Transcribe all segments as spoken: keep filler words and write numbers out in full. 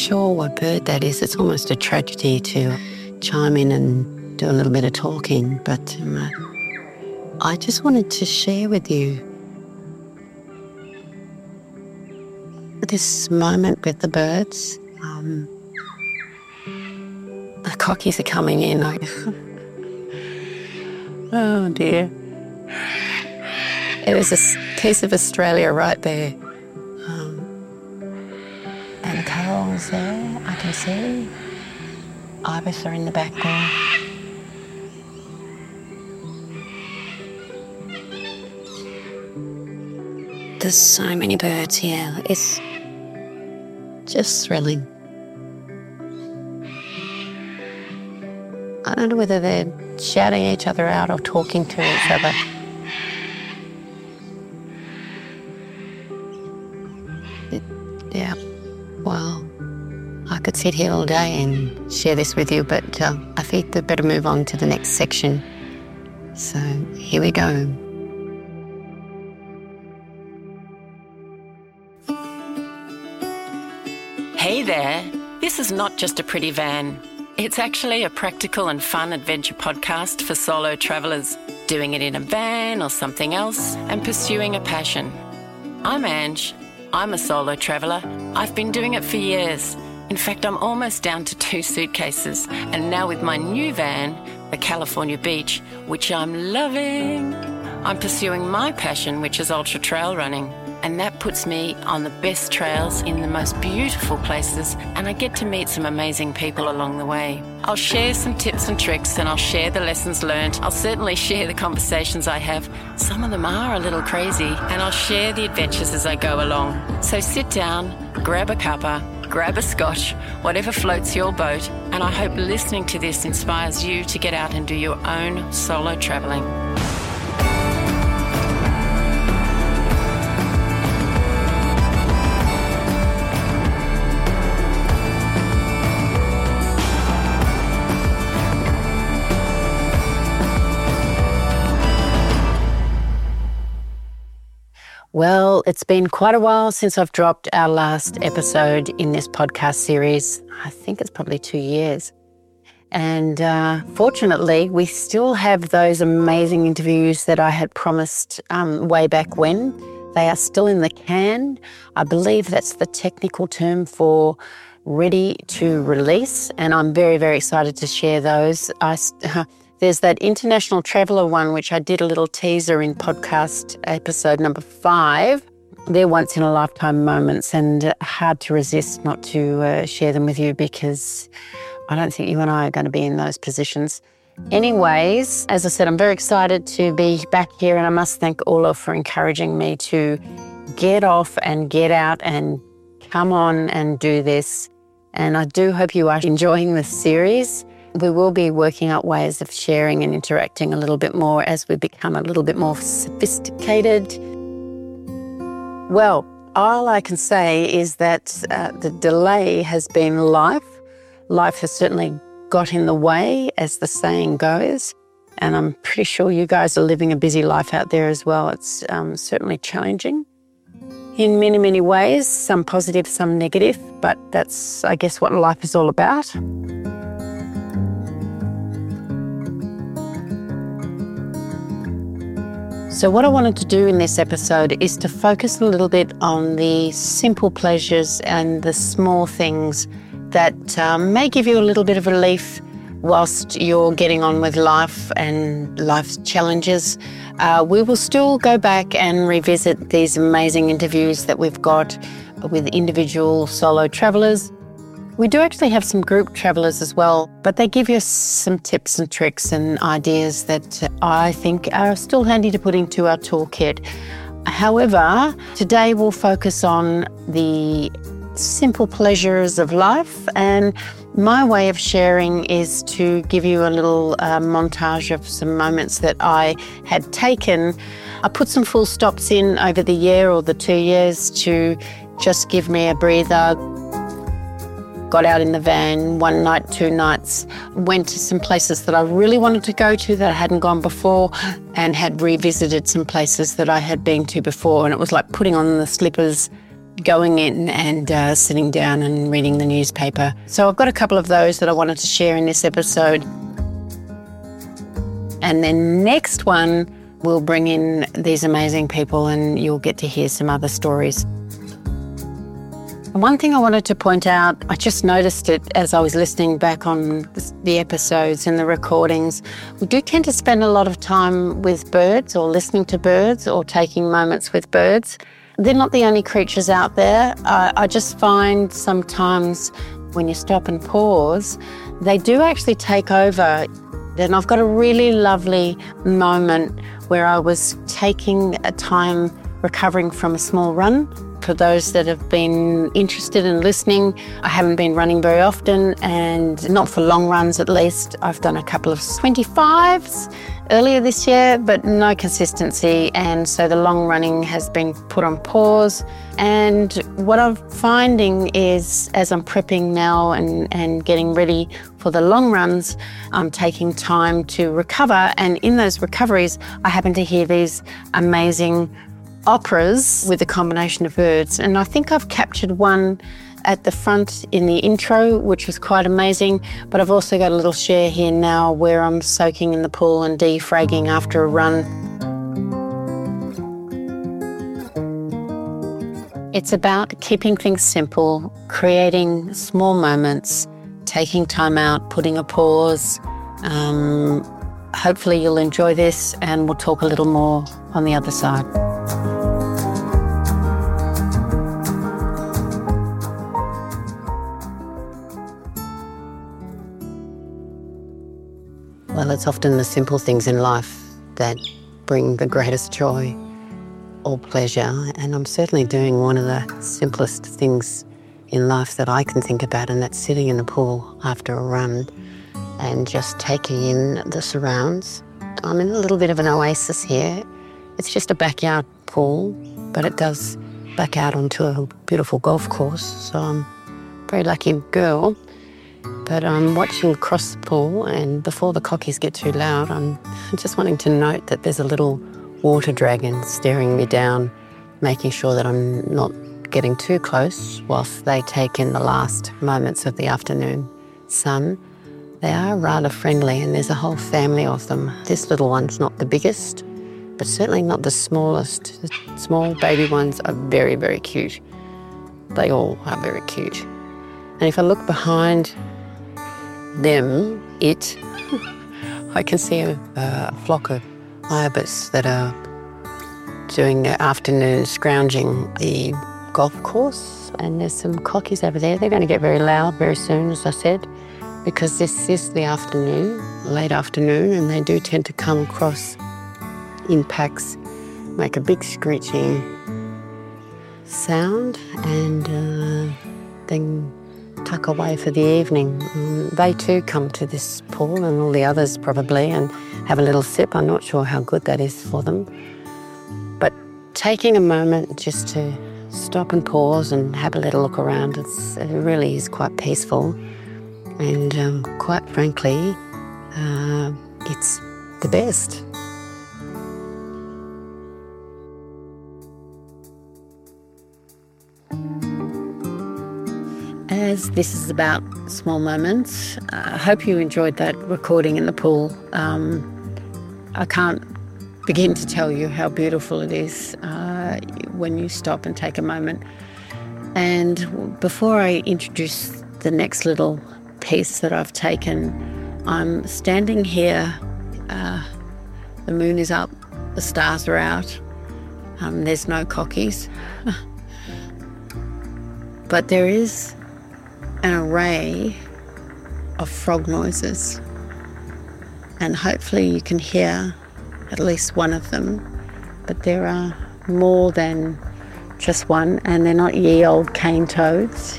sure what bird that is. It's almost a tragedy to chime in and do a little bit of talking, but um, uh, I just wanted to share with you this moment with the birds. Um, the cockies are coming in. I, oh dear. There's a piece of Australia right there. Um, and the corals there, I can see. Ibis are in the background. There's so many birds here. It's just thrilling. I don't know whether they're shouting each other out or talking to each other. It, yeah, well, I could sit here all day and share this with you, but uh, I think we'd better move on to the next section. So here we go. Hey there, this is not just a pretty van. It's actually a practical and fun adventure podcast for solo travellers, doing it in a van or something else and pursuing a passion. I'm Ange. I'm a solo traveller. I've been doing it for years. In fact, I'm almost down to two suitcases. And now with my new van, the California Beach, which I'm loving, I'm pursuing my passion, which is ultra trail running. And that puts me on the best trails in the most beautiful places, and I get to meet some amazing people along the way. I'll share some tips and tricks, and I'll share the lessons learned. I'll certainly share the conversations I have. Some of them are a little crazy, and I'll share the adventures as I go along. So sit down, grab a cuppa, grab a scotch, whatever floats your boat, and I hope listening to this inspires you to get out and do your own solo travelling. Well, it's been quite a while since I've dropped our last episode in this podcast series. I think it's probably two years. And uh, fortunately, we still have those amazing interviews that I had promised um, way back when. They are still in the can. I believe that's the technical term for ready to release. And I'm very, very excited to share those. I uh, There's that international traveller one, which I did a little teaser in podcast episode number five. They're once-in-a-lifetime moments, and hard to resist not to uh, share them with you, because I don't think you and I are going to be in those positions. Anyways, as I said, I'm very excited to be back here, and I must thank Ola for encouraging me to get off and get out and come on and do this. And I do hope you are enjoying this series. We will be working out ways of sharing and interacting a little bit more as we become a little bit more sophisticated. Well, all I can say is that uh, the delay has been life. Life has certainly got in the way, as the saying goes. And I'm pretty sure you guys are living a busy life out there as well. It's um, certainly challenging in many, many ways, some positive, some negative, but that's, I guess, what life is all about. So what I wanted to do in this episode is to focus a little bit on the simple pleasures and the small things that um, may give you a little bit of relief whilst you're getting on with life and life's challenges. Uh, we will still go back and revisit these amazing interviews that we've got with individual solo travellers. We do actually have some group travellers as well, but they give you some tips and tricks and ideas that I think are still handy to put into our toolkit. However, today we'll focus on the simple pleasures of life, and my way of sharing is to give you a little uh, montage of some moments that I had taken. I put some full stops in over the year or the two years to just give me a breather. Got out in the van one night, two nights, went to some places that I really wanted to go to that I hadn't gone before, and had revisited some places that I had been to before. And it was like putting on the slippers going in and uh, sitting down and reading the newspaper. So I've got a couple of those that I wanted to share in this episode. And then next one, we'll bring in these amazing people and you'll get to hear some other stories. One thing I wanted to point out, I just noticed it as I was listening back on the episodes and the recordings. We do tend to spend a lot of time with birds or listening to birds or taking moments with birds. They're not the only creatures out there. Uh, I just find sometimes when you stop and pause, they do actually take over. And I've got a really lovely moment where I was taking a time recovering from a small run. For those that have been interested in listening, I haven't been running very often, and not for long runs at least. I've done a couple of twenty-fives earlier this year, but no consistency, and so the long running has been put on pause. And what I'm finding is, as I'm prepping now and, and getting ready for the long runs, I'm taking time to recover, and in those recoveries, I happen to hear these amazing operas with a combination of birds. And I think I've captured one at the front in the intro, which was quite amazing. But I've also got a little share here now where I'm soaking in the pool and defragging after a run. It's about keeping things simple, creating small moments, taking time out, putting a pause. Um, hopefully you'll enjoy this, and we'll talk a little more on the other side. Well, it's often the simple things in life that bring the greatest joy or pleasure, and I'm certainly doing one of the simplest things in life that I can think about, and that's sitting in the pool after a run and just taking in the surrounds. I'm in a little bit of an oasis here. It's just a backyard pool, but it does back out onto a beautiful golf course, so I'm a very lucky girl. But I'm watching across the pool, and before the cockies get too loud, I'm just wanting to note that there's a little water dragon staring me down, making sure that I'm not getting too close whilst they take in the last moments of the afternoon sun. They are rather friendly, and there's a whole family of them. This little one's not the biggest, but certainly not the smallest. The small baby ones are very, very cute. They all are very cute. And if I look behind them, it, I can see a, a flock of ibis that are doing their afternoon scrounging the golf course, and there's some cockies over there. They're going to get very loud very soon, as I said, because this is the afternoon, late afternoon, and they do tend to come across in packs, make a big screeching sound, and uh, then tuck away for the evening. Um, they too come to this pool, and all the others probably, and have a little sip. I'm not sure how good that is for them. But taking a moment just to stop and pause and have a little look around, it's, it really is quite peaceful. And um, quite frankly, uh, it's the best. As this is about small moments, I hope you enjoyed that recording in the pool. Um, I can't begin to tell you how beautiful it is uh, when you stop and take a moment. And before I introduce the next little piece that I've taken, I'm standing here, uh, the moon is up, the stars are out, um, there's no cockies, but there is an array of frog noises, and hopefully you can hear at least one of them, but there are more than just one, and they're not ye old cane toads,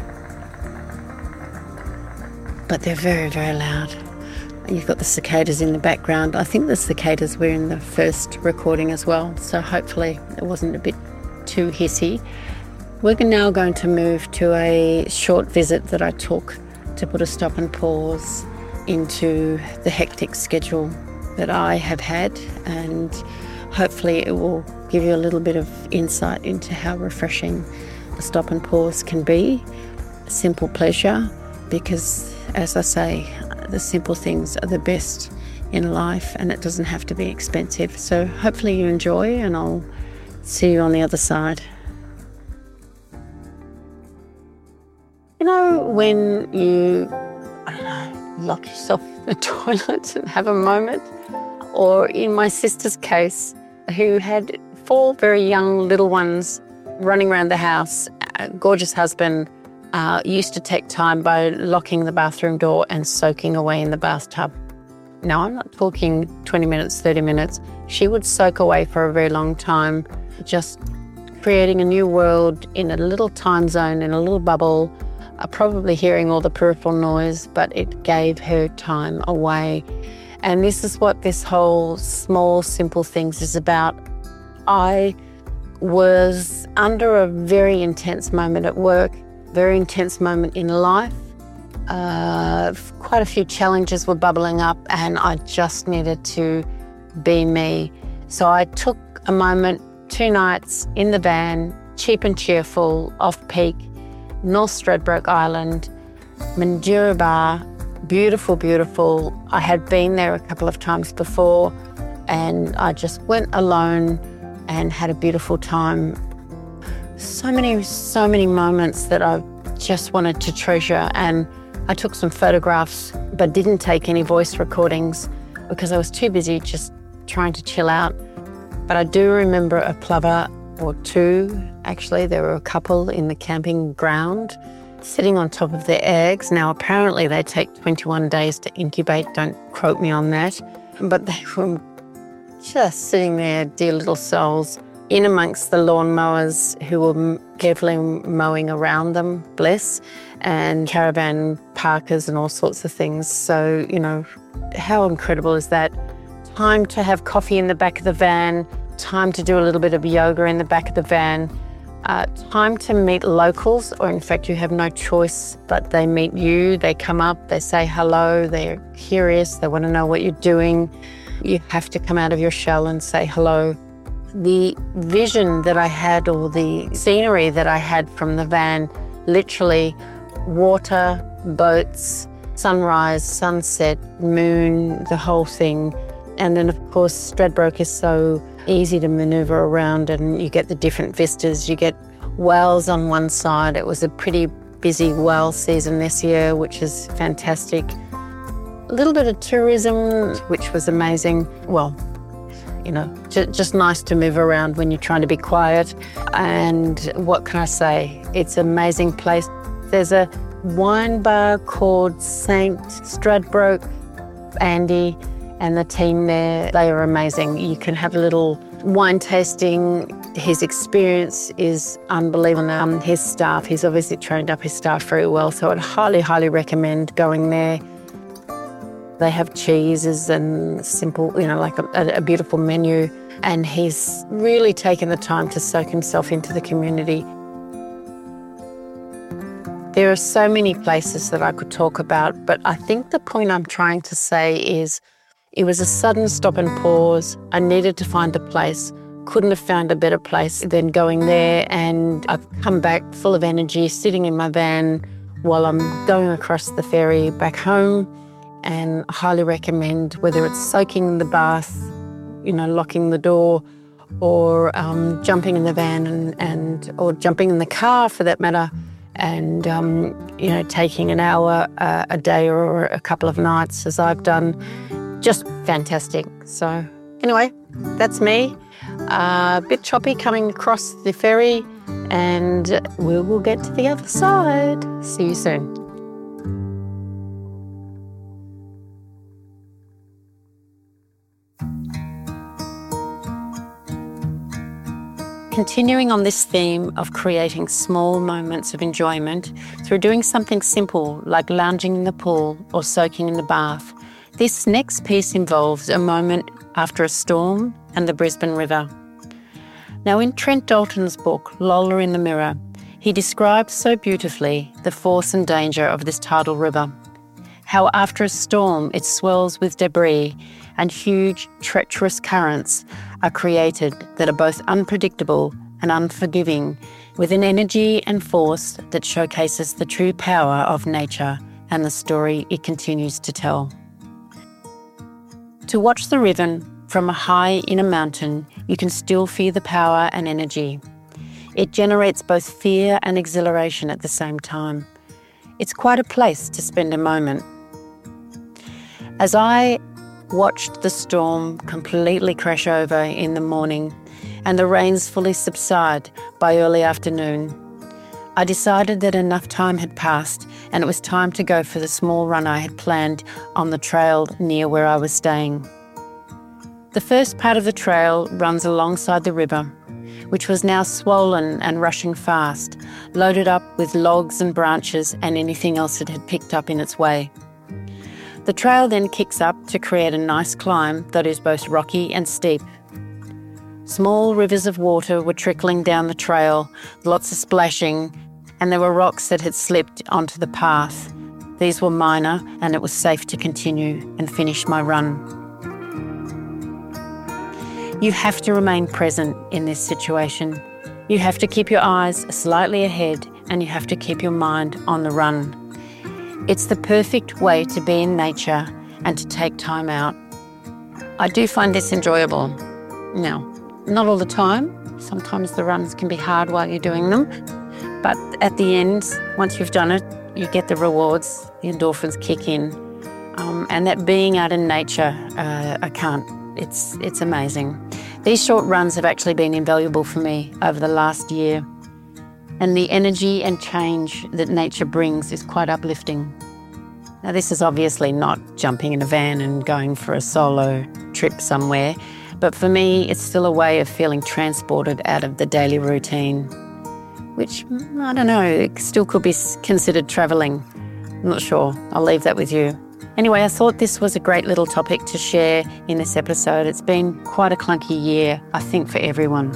but they're very, very loud. You've got the cicadas in the background. I think the cicadas were in the first recording as well, so hopefully it wasn't a bit too hissy. We're now going to move to a short visit that I took to put a stop and pause into the hectic schedule that I have had, and hopefully it will give you a little bit of insight into how refreshing a stop and pause can be, a simple pleasure, because as I say, the simple things are the best in life and it doesn't have to be expensive. So hopefully you enjoy, and I'll see you on the other side. You know, when you, I don't know, lock yourself in the toilet and have a moment, or in my sister's case, who had four very young little ones running around the house, a gorgeous husband, uh, used to take time by locking the bathroom door and soaking away in the bathtub. Now, I'm not talking twenty minutes, thirty minutes. She would soak away for a very long time, just creating a new world in a little time zone, in a little bubble, uh, probably hearing all the peripheral noise, but it gave her time away. And this is what this whole small, simple things is about. I was under a very intense moment at work, very intense moment in life. Uh, quite a few challenges were bubbling up and I just needed to be me. So I took a moment, two nights in the van, cheap and cheerful, off-peak, North Stradbroke Island, Mandurah Bar, beautiful, beautiful. I had been there a couple of times before and I just went alone and had a beautiful time. So many, so many moments that I just wanted to treasure, and I took some photographs but didn't take any voice recordings because I was too busy just trying to chill out. But I do remember a plover, or two actually, there were a couple in the camping ground sitting on top of their eggs. Now apparently they take twenty-one days to incubate, don't quote me on that, but they were just sitting there, dear little souls, in amongst the lawnmowers who were carefully mowing around them, bless, and caravan parkers and all sorts of things. So, you know, how incredible is that? Time to have coffee in the back of the van, time to do a little bit of yoga in the back of the van, uh, time to meet locals, or in fact you have no choice but they meet you, they come up, they say hello, they're curious, they want to know what you're doing. You have to come out of your shell and say hello. The vision that I had, or the scenery that I had from the van, literally water, boats, sunrise, sunset, moon, the whole thing. And then of course Stradbroke is so easy to manoeuvre around and you get the different vistas. You get whales on one side. It was a pretty busy whale season this year, which is fantastic. A little bit of tourism, which was amazing. Well, you know, j- just nice to move around when you're trying to be quiet. And what can I say? It's an amazing place. There's a wine bar called Saint Stradbroke. Andy and the team there, they are amazing. You can have a little wine tasting. His experience is unbelievable. Um, his staff, he's obviously trained up his staff very well, so I'd highly, highly recommend going there. They have cheeses and simple, you know, like a, a beautiful menu. And he's really taken the time to soak himself into the community. There are so many places that I could talk about, but I think the point I'm trying to say is it was a sudden stop and pause. I needed to find a place. Couldn't have found a better place than going there. And I've come back full of energy, sitting in my van while I'm going across the ferry back home. And I highly recommend, whether it's soaking in the bath, you know, locking the door, or um, jumping in the van and, and or jumping in the car for that matter, and um, you know, taking an hour uh, a day or a couple of nights as I've done. Just fantastic. So anyway, that's me. Uh, a bit choppy coming across the ferry, and we will get to the other side. See you soon. Continuing on this theme of creating small moments of enjoyment through doing something simple like lounging in the pool or soaking in the bath, this next piece involves a moment after a storm and the Brisbane River. Now, in Trent Dalton's book, Lola in the Mirror, he describes so beautifully the force and danger of this tidal river. How after a storm it swells with debris and huge, treacherous currents are created that are both unpredictable and unforgiving, with an energy and force that showcases the true power of nature and the story it continues to tell. To watch the Riven from a high in a mountain, you can still feel the power and energy. It generates both fear and exhilaration at the same time. It's quite a place to spend a moment. As I watched the storm completely crash over in the morning and the rains fully subside by early afternoon, I decided that enough time had passed and it was time to go for the small run I had planned on the trail near where I was staying. The first part of the trail runs alongside the river, which was now swollen and rushing fast, loaded up with logs and branches and anything else it had picked up in its way. The trail then kicks up to create a nice climb that is both rocky and steep. Small rivers of water were trickling down the trail, lots of splashing, and there were rocks that had slipped onto the path. These were minor, and it was safe to continue and finish my run. You have to remain present in this situation. You have to keep your eyes slightly ahead, and you have to keep your mind on the run. It's the perfect way to be in nature and to take time out. I do find this enjoyable. Now, not all the time. Sometimes the runs can be hard while you're doing them. But at the end, once you've done it, you get the rewards, the endorphins kick in. Um, and that being out in nature, uh, I can't. It's, it's amazing. These short runs have actually been invaluable for me over the last year. And the energy and change that nature brings is quite uplifting. Now, this is obviously not jumping in a van and going for a solo trip somewhere, but for me, it's still a way of feeling transported out of the daily routine, which, I don't know, it still could be considered travelling. I'm not sure. I'll leave that with you. Anyway, I thought this was a great little topic to share in this episode. It's been quite a clunky year, I think, for everyone.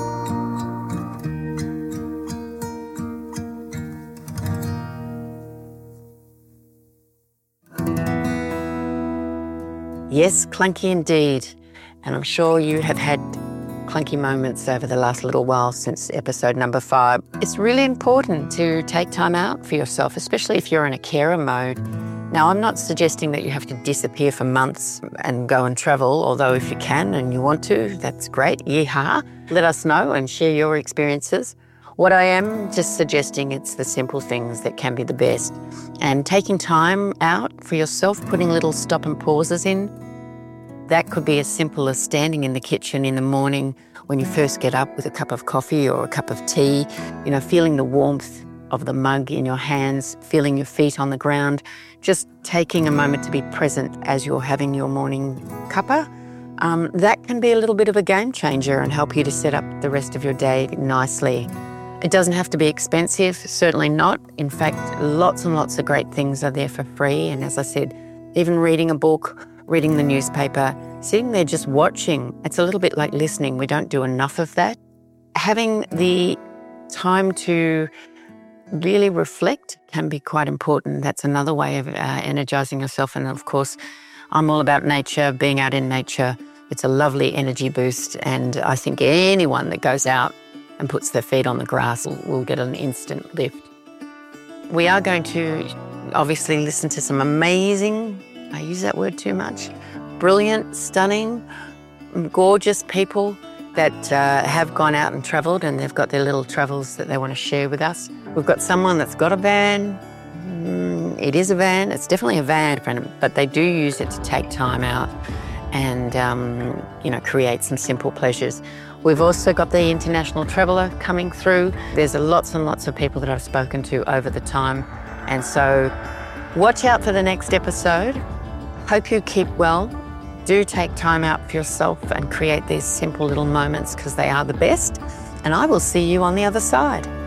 Yes, clunky indeed. And I'm sure you have had clunky moments over the last little while since episode number five. It's really important to take time out for yourself, especially if you're in a carer mode. Now, I'm not suggesting that you have to disappear for months and go and travel, although if you can and you want to, that's great. Yeehaw. Let us know and share your experiences. What I am just suggesting, it's the simple things that can be the best. And taking time out for yourself, putting little stop and pauses in, that could be as simple as standing in the kitchen in the morning when you first get up with a cup of coffee or a cup of tea, you know, feeling the warmth of the mug in your hands, feeling your feet on the ground, just taking a moment to be present as you're having your morning cuppa. Um, that can be a little bit of a game changer and help you to set up the rest of your day nicely. It doesn't have to be expensive, certainly not. In fact, lots and lots of great things are there for free. And as I said, even reading a book, reading the newspaper, sitting there just watching, it's a little bit like listening. We don't do enough of that. Having the time to really reflect can be quite important. That's another way of uh, energising yourself. And of course, I'm all about nature, being out in nature. It's a lovely energy boost. And I think anyone that goes out and puts their feet on the grass will, will get an instant lift. We are going to obviously listen to some amazing, I use that word too much, brilliant, stunning, gorgeous people that uh, have gone out and travelled, and they've got their little travels that they want to share with us. We've got someone that's got a van. Mm, it is a van. It's definitely a van, but they do use it to take time out and, um, you know, create some simple pleasures. We've also got the international traveller coming through. There's lots and lots of people that I've spoken to over the time. And so watch out for the next episode. Hope you keep well. Do take time out for yourself and create these simple little moments because they are the best. And I will see you on the other side.